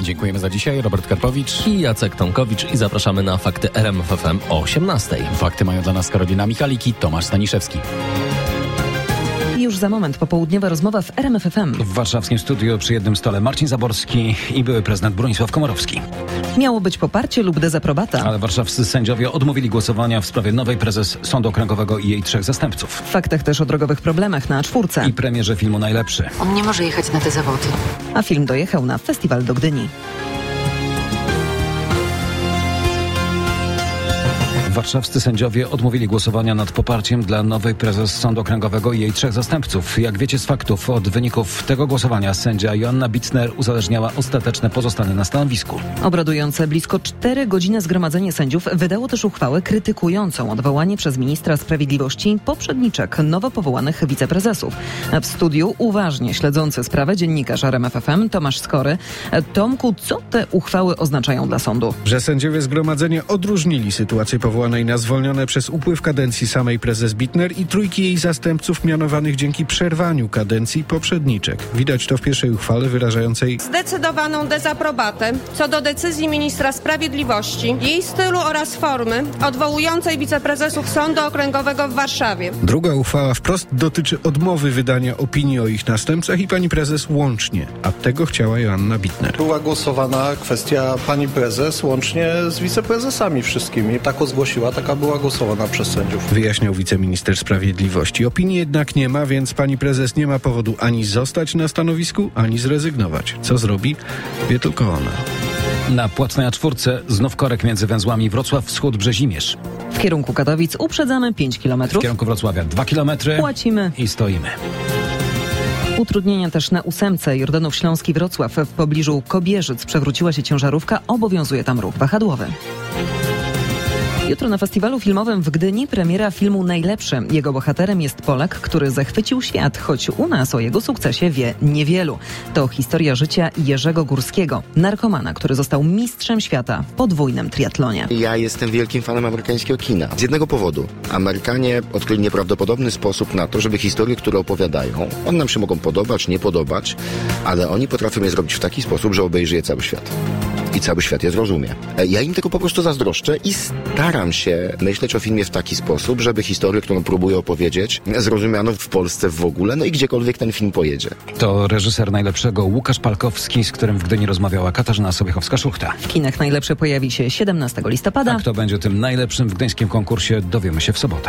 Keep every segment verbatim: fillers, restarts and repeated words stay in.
Dziękujemy za dzisiaj. Robert Karpowicz i Jacek Tomkowicz i zapraszamy na Fakty R M F F M o osiemnastej. Fakty mają dla nas Karolina Michalik i Tomasz Staniszewski. Już za moment popołudniowa rozmowa w R M F F M. W warszawskim studiu przy jednym stole Marcin Zaborski i były prezydent Bronisław Komorowski. Miało być poparcie lub dezaprobata. Ale warszawscy sędziowie odmówili głosowania w sprawie nowej prezes Sądu Okręgowego i jej trzech zastępców. W faktach też o drogowych problemach na czwórce. I premierze filmu Najlepszy. On nie może jechać na te zawody. A film dojechał na festiwal do Gdyni. Warszawscy sędziowie odmówili głosowania nad poparciem dla nowej prezes Sądu Okręgowego i jej trzech zastępców. Jak wiecie z faktów, od wyników tego głosowania sędzia Joanna Bittner uzależniała ostateczne pozostanie na stanowisku. Obradujące blisko cztery godziny zgromadzenie sędziów wydało też uchwałę krytykującą odwołanie przez ministra sprawiedliwości poprzedniczek nowo powołanych wiceprezesów. W studiu uważnie śledzący sprawę dziennikarz R M F F M Tomasz Skory. Tomku, co te uchwały oznaczają dla sądu? Że sędziowie zgromadzenia odróżnili sytuację powołanej na zwolnione przez upływ kadencji samej prezes Bittner i trójki jej zastępców mianowanych dzięki przerwaniu kadencji poprzedniczek. Widać to w pierwszej uchwale wyrażającej zdecydowaną dezaprobatę co do decyzji ministra sprawiedliwości, jej stylu oraz formy odwołującej wiceprezesów Sądu Okręgowego w Warszawie. Druga uchwała wprost dotyczy odmowy wydania opinii o ich następcach i pani prezes łącznie, a tego chciała Joanna Bittner. Była głosowana kwestia pani prezes łącznie z wiceprezesami wszystkimi. Tak zgłosiła, taka była głosowana przez sędziów. Wyjaśniał wiceminister sprawiedliwości. Opinii jednak nie ma, więc pani prezes nie ma powodu ani zostać na stanowisku, ani zrezygnować. Co zrobi? Wie tylko ona. Na Płatnej A czwórce znów korek między węzłami Wrocław Wschód-Brzezimierz. W kierunku Katowic uprzedzamy pięć kilometrów. W kierunku Wrocławia dwa kilometry. Płacimy. I stoimy. Utrudnienia też na ósemce Jordanów Śląski Wrocław. W pobliżu Kobierzyc przewróciła się ciężarówka, obowiązuje tam ruch wahadłowy. Jutro na festiwalu filmowym w Gdyni premiera filmu Najlepszy. Jego bohaterem jest Polak, który zachwycił świat, choć u nas o jego sukcesie wie niewielu. To historia życia Jerzego Górskiego, narkomana, który został mistrzem świata w podwójnym triatlonie. Ja jestem wielkim fanem amerykańskiego kina. Z jednego powodu. Amerykanie odkryli nieprawdopodobny sposób na to, żeby historie, które opowiadają, one nam się mogą podobać, nie podobać, ale oni potrafią je zrobić w taki sposób, że obejrzy je cały świat. I cały świat je zrozumie. Ja im tego po prostu zazdroszczę i staram się myśleć o filmie w taki sposób, żeby historię, którą próbuję opowiedzieć, zrozumiano w Polsce w ogóle, no i gdziekolwiek ten film pojedzie. To reżyser Najlepszego Łukasz Palkowski, z którym w Gdyni rozmawiała Katarzyna Sobiechowska-Szuchta. W kinach Najlepszy pojawi się siedemnastego listopada. A kto będzie tym najlepszym w gdyńskim konkursie, dowiemy się w sobotę.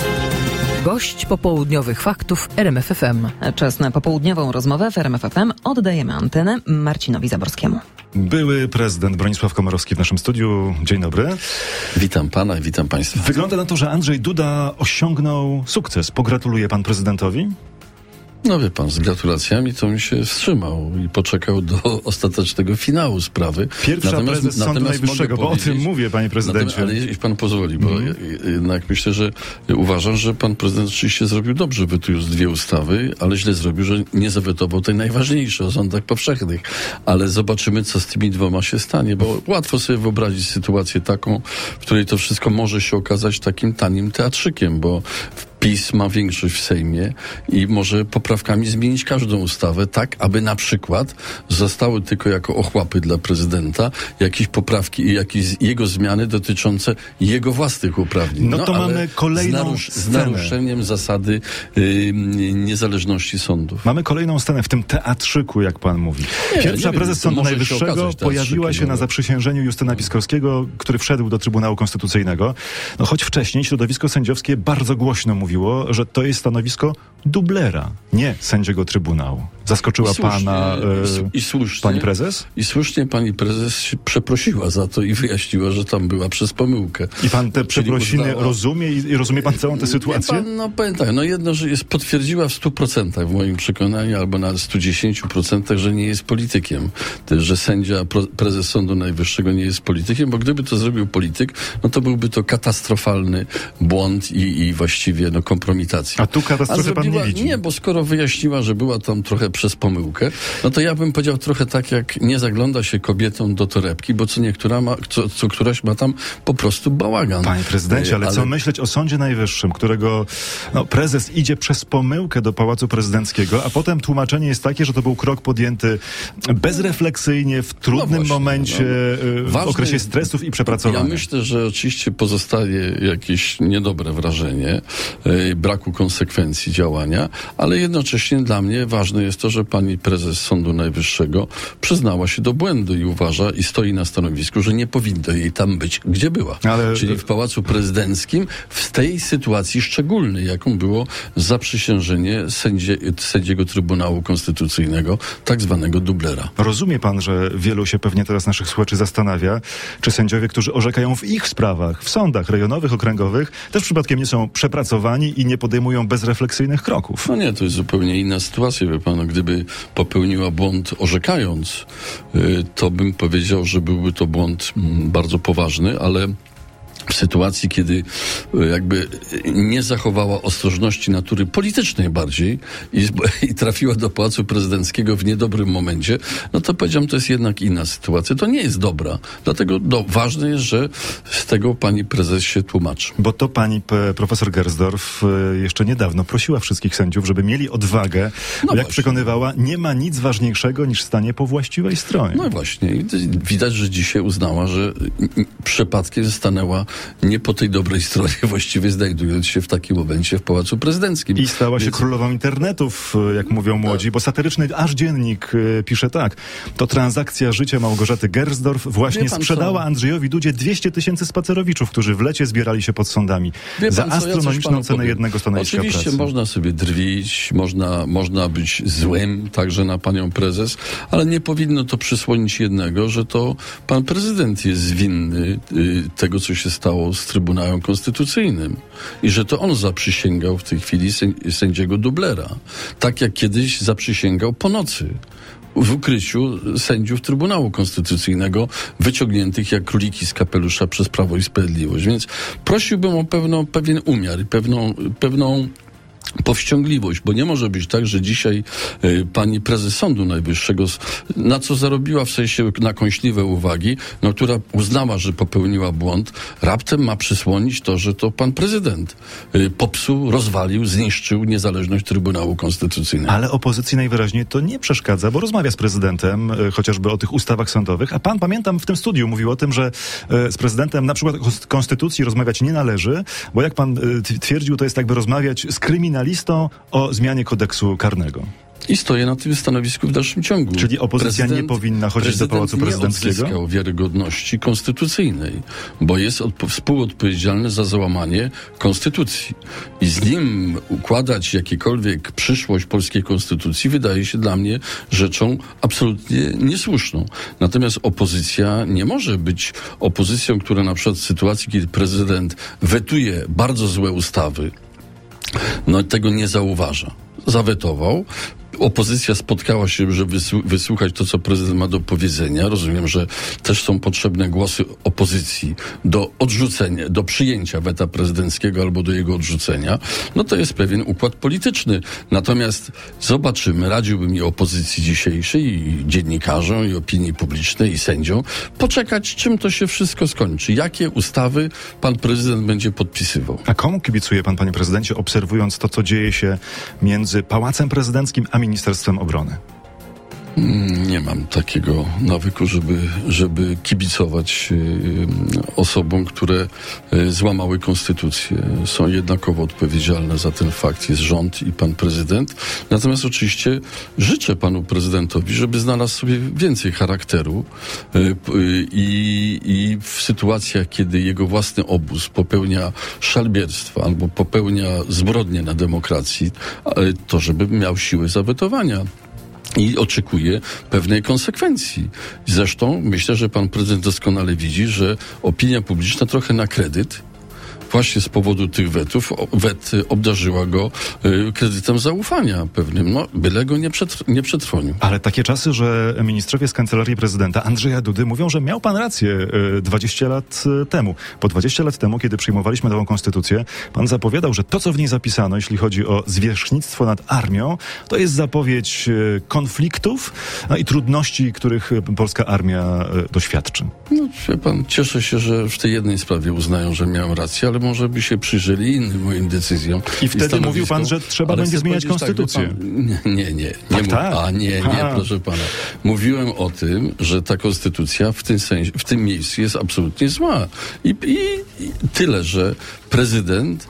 Gość popołudniowych faktów R M F F M. Czas na popołudniową rozmowę w R M F F M. Oddajemy antenę Marcinowi Zaborskiemu. Były prezydent Bronisław Komorowski w naszym studiu. Dzień dobry. Witam pana i witam państwa. Wygląda na to, że Andrzej Duda osiągnął sukces. Pogratuluje pan prezydentowi? No wie pan, z gratulacjami to mi się wstrzymał i poczekał do ostatecznego finału sprawy. Pierwsza natomiast, prezes Sądu Najwyższego, bo o tym mówię, panie prezydencie. Ale jeśli pan pozwoli, bo mm. jednak myślę, że uważam, że pan prezydent oczywiście zrobił dobrze, wetując dwie ustawy, ale źle zrobił, że nie zawetował tej najważniejszej o sądach powszechnych. Ale zobaczymy, co z tymi dwoma się stanie, bo łatwo sobie wyobrazić sytuację taką, w której to wszystko może się okazać takim tanim teatrzykiem, bo PiS ma większość w Sejmie i może poprawkami zmienić każdą ustawę tak, aby na przykład zostały tylko jako ochłapy dla prezydenta jakieś poprawki i jakieś jego zmiany dotyczące jego własnych uprawnień. No to no, mamy kolejną z, narusz- scenę. z naruszeniem zasady yy, niezależności sądów. Mamy kolejną scenę w tym teatrzyku, jak pan mówi. Nie, Pierwsza nie prezes wiem, Sądu Najwyższego się pojawiła się na zaprzysiężeniu Justyna Piskorskiego, który wszedł do Trybunału Konstytucyjnego. No choć wcześniej środowisko sędziowskie bardzo głośno mówi, Mówiło, że to jest stanowisko dublera, nie sędziego Trybunału. Zaskoczyła I słusznie, pana e, i słusznie, pani prezes? I słusznie pani prezes się przeprosiła za to i wyjaśniła, że tam była przez pomyłkę. I pan te przeprosiny uznała, rozumie i, i rozumie pan całą tę sytuację? Pan, no powiem tak, no jedno, że jest potwierdziła w stu procentach w moim przekonaniu, albo na stu dziesięciu procentach, że nie jest politykiem. Też, że sędzia, prezes Sądu Najwyższego nie jest politykiem, bo gdyby to zrobił polityk, no to byłby to katastrofalny błąd i, i właściwie no kompromitacja. A tu katastrofy pan nie widzi? Nie, bo skoro wyjaśniła, że była tam trochę przez pomyłkę, no to ja bym powiedział trochę tak, jak nie zagląda się kobietom do torebki, bo co niektóra ma, co, co któraś ma tam po prostu bałagan. Panie prezydencie, ale, ale co myśleć o Sądzie Najwyższym, którego no, prezes idzie przez pomyłkę do Pałacu Prezydenckiego, a potem tłumaczenie jest takie, że to był krok podjęty bezrefleksyjnie, w trudnym no właśnie, momencie, no, w okresie stresów i przepracowania. Ja myślę, że oczywiście pozostaje jakieś niedobre wrażenie e, braku konsekwencji działania, ale jednocześnie dla mnie ważne jest to, że pani prezes Sądu Najwyższego przyznała się do błędu i uważa i stoi na stanowisku, że nie powinno jej tam być, gdzie była. Ale... Czyli w Pałacu Prezydenckim, w tej sytuacji szczególnej, jaką było zaprzysiężenie sędzie, sędziego Trybunału Konstytucyjnego, tak zwanego dublera. Rozumie pan, że wielu się pewnie teraz naszych słuchaczy zastanawia, czy sędziowie, którzy orzekają w ich sprawach, w sądach rejonowych, okręgowych, też przypadkiem nie są przepracowani i nie podejmują bezrefleksyjnych kroków. No nie, to jest zupełnie inna sytuacja, wie pan. Gdyby popełniła błąd orzekając, to bym powiedział, że byłby to błąd bardzo poważny, ale w sytuacji, kiedy jakby nie zachowała ostrożności natury politycznej bardziej i, i trafiła do Pałacu Prezydenckiego w niedobrym momencie, no to powiedziałem, to jest jednak inna sytuacja. To nie jest dobra. Dlatego do, ważne jest, że z tego pani prezes się tłumaczy. Bo to pani p- profesor Gersdorf jeszcze niedawno prosiła wszystkich sędziów, żeby mieli odwagę, no jak właśnie. Przekonywała, nie ma nic ważniejszego niż stanie po właściwej stronie. No właśnie. I widać, że dzisiaj uznała, że przypadkiem stanęła nie po tej dobrej stronie, właściwie znajdując się w takim momencie w Pałacu Prezydenckim. I stała się Więc... królową internetów, jak mówią młodzi, tak. Bo satyryczny aż dziennik y, pisze tak. To transakcja życia Małgorzaty Gersdorf właśnie sprzedała co? Andrzejowi Dudzie dwieście tysięcy spacerowiczów, którzy w lecie zbierali się pod sądami. Za co? astronomiczną ja cenę powiem. jednego stanowiska Oczywiście pracy. Można sobie drwić, można, można być złym także na panią prezes, ale nie powinno to przysłonić jednego, że to pan prezydent jest winny y, tego, co się stało z Trybunałem Konstytucyjnym i że to on zaprzysięgał w tej chwili sędziego dublera. Tak jak kiedyś zaprzysięgał po nocy w ukryciu sędziów Trybunału Konstytucyjnego wyciągniętych jak króliki z kapelusza przez Prawo i Sprawiedliwość. Więc prosiłbym o pewną, pewien umiar i pewną, pewną powściągliwość, bo nie może być tak, że dzisiaj y, pani prezes Sądu Najwyższego, na co zarobiła w sensie na kąśliwe uwagi, no, która uznała, że popełniła błąd, raptem ma przysłonić to, że to pan prezydent y, popsuł, rozwalił, zniszczył niezależność Trybunału Konstytucyjnego. Ale opozycji najwyraźniej to nie przeszkadza, bo rozmawia z prezydentem, y, chociażby o tych ustawach sądowych, a pan, pamiętam, w tym studiu mówił o tym, że y, z prezydentem na przykład o konstytucji rozmawiać nie należy, bo jak pan y, twierdził, to jest jakby rozmawiać z kryminalistą o zmianie kodeksu karnego. I stoję na tym stanowisku w dalszym ciągu. Czyli opozycja prezydent, nie powinna chodzić do Pałacu Prezydenckiego? Nie odzyskał wiarygodności konstytucyjnej, bo jest odpo- współodpowiedzialny za załamanie konstytucji. I z nim układać jakiekolwiek przyszłość polskiej konstytucji wydaje się dla mnie rzeczą absolutnie niesłuszną. Natomiast opozycja nie może być opozycją, która na przykład w sytuacji, kiedy prezydent wetuje bardzo złe ustawy, no tego nie zauważa. Zawetował. Opozycja spotkała się, żeby wysłuchać to, co prezydent ma do powiedzenia. Rozumiem, że też są potrzebne głosy opozycji do odrzucenia, do przyjęcia weta prezydenckiego albo do jego odrzucenia. No to jest pewien układ polityczny. Natomiast zobaczymy, radziłbym i opozycji dzisiejszej, i dziennikarzom, i opinii publicznej, i sędziom, poczekać, czym to się wszystko skończy. Jakie ustawy pan prezydent będzie podpisywał. A komu kibicuje pan, panie prezydencie, obserwując to, co dzieje się między Pałacem Prezydenckim a Ministerstwem Obrony? Nie mam takiego nawyku, żeby, żeby kibicować y, osobom, które y, złamały konstytucję. Są jednakowo odpowiedzialne za ten fakt. Jest rząd i pan prezydent. Natomiast oczywiście życzę panu prezydentowi, żeby znalazł sobie więcej charakteru y, y, i w sytuacjach, kiedy jego własny obóz popełnia szalbierstwa albo popełnia zbrodnie na demokracji, y, to żeby miał siłę zawetowania. I oczekuje pewnej konsekwencji. Zresztą myślę, że pan prezydent doskonale widzi, że opinia publiczna trochę na kredyt właśnie z powodu tych wetów, wet obdarzyła go y, kredytem zaufania pewnym, no byle go nie, przetr- nie przetrwonił. Ale takie czasy, że ministrowie z Kancelarii Prezydenta Andrzeja Dudy mówią, że miał pan rację y, dwadzieścia lat y, temu. Po dwadzieścia lat temu, kiedy przyjmowaliśmy nową konstytucję, pan zapowiadał, że to, co w niej zapisano, jeśli chodzi o zwierzchnictwo nad armią, to jest zapowiedź y, konfliktów no i trudności, których polska armia y, doświadczy. No, wie pan, cieszę się, że w tej jednej sprawie uznają, że miałem rację, ale może by się przyjrzeli innym moim decyzjom. I wtedy i mówił pan, że trzeba będzie zmieniać konstytucję. Tak, pan, nie, nie, nie. Tak, nie tak. A nie, nie, A. proszę pana. Mówiłem o tym, że ta konstytucja w tym sensie, w tym miejscu jest absolutnie zła. I, i, i tyle, że prezydent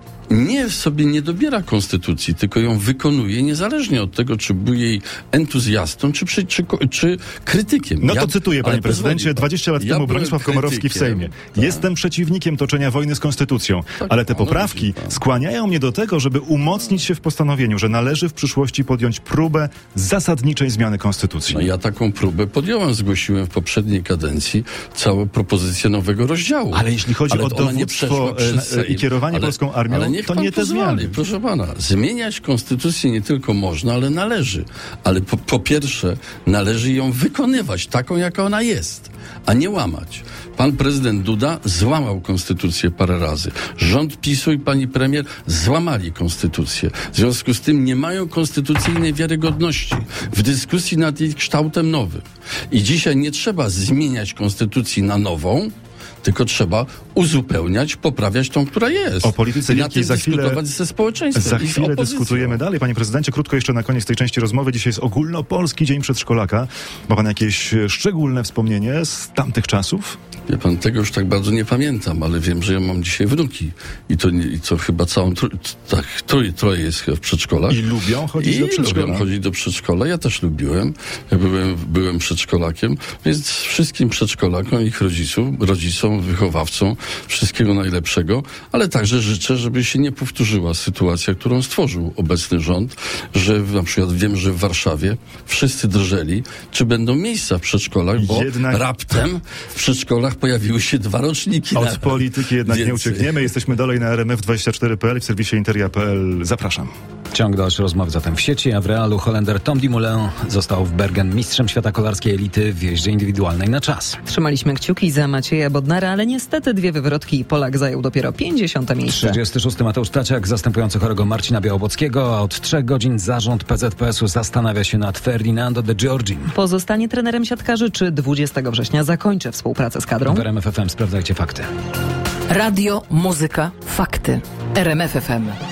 nie sobie nie dobiera konstytucji, tylko ją wykonuje niezależnie od tego, czy był jej entuzjastą, czy, czy, czy, czy krytykiem. No to ja, cytuję, panie prezydencie, dwadzieścia lat ja temu Bronisław Komorowski w Sejmie. Tak. Jestem przeciwnikiem toczenia wojny z konstytucją, tak, ale te poprawki no, skłaniają mnie do tego, żeby umocnić się w postanowieniu, że należy w przyszłości podjąć próbę zasadniczej zmiany konstytucji. No ja taką próbę podjąłem, zgłosiłem w poprzedniej kadencji całą propozycję nowego rozdziału. Ale jeśli chodzi ale o dowództwo i kierowanie ale, polską armią, ale niech to pan nie te pozwoli, zmiany. Proszę pana, zmieniać konstytucję nie tylko można, ale należy. Ale po, po pierwsze, należy ją wykonywać taką, jaka ona jest, a nie łamać. Pan prezydent Duda złamał konstytucję parę razy. Rząd PiSu i pani premier złamali konstytucję. W związku z tym nie mają konstytucyjnej wiarygodności w dyskusji nad jej kształtem nowym. I dzisiaj nie trzeba zmieniać konstytucji na nową, tylko trzeba uzupełniać, poprawiać tą, która jest. O polityce wielkiej za chwilę, dyskutować ze społeczeństwem za i z chwilę opozycją. dyskutujemy dalej. Panie prezydencie, krótko jeszcze na koniec tej części rozmowy. Dzisiaj jest ogólnopolski Dzień Przedszkolaka. Ma pan jakieś szczególne wspomnienie z tamtych czasów? Wie pan, tego już tak bardzo nie pamiętam, ale wiem, że ja mam dzisiaj wnuki. I to, nie, i to chyba całą, tr- tak, troje, troje jest w przedszkolach. I lubią chodzić I do przedszkola. lubią chodzić do przedszkola. Ja też lubiłem. Ja byłem, byłem przedszkolakiem, więc wszystkim przedszkolakom, ich rodziców, rodzicom, wychowawcom wszystkiego najlepszego, ale także życzę, żeby się nie powtórzyła sytuacja, którą stworzył obecny rząd, że na przykład wiem, że w Warszawie wszyscy drżeli, czy będą miejsca w przedszkolach, bo Jednak... raptem w przedszkolach pojawiły się dwa roczniki. Od na... polityki jednak Więcej. nie uciekniemy. Jesteśmy dalej na R M F dwadzieścia cztery kropka p l w serwisie interia kropka p l. Zapraszam. Ciąg dalszy rozmowy zatem w sieci, a w realu Holender Tom Dumoulin został w Bergen mistrzem świata kolarskiej elity w jeździe indywidualnej na czas. Trzymaliśmy kciuki za Macieja Bodnara, ale niestety dwie wywrotki i Polak zajął dopiero pięćdziesiąte miejsce. trzydziesty szósty Mateusz Taciak, zastępujący chorego Marcina Białobockiego, a od trzech godzin zarząd P Z P S u zastanawia się nad Ferdinando de Giorgim. Pozostanie trenerem siatkarzy, czy dwudziestego września zakończy współpracę z kadrą? W R M F F M sprawdzajcie fakty. Radio, muzyka, fakty. R M F F M.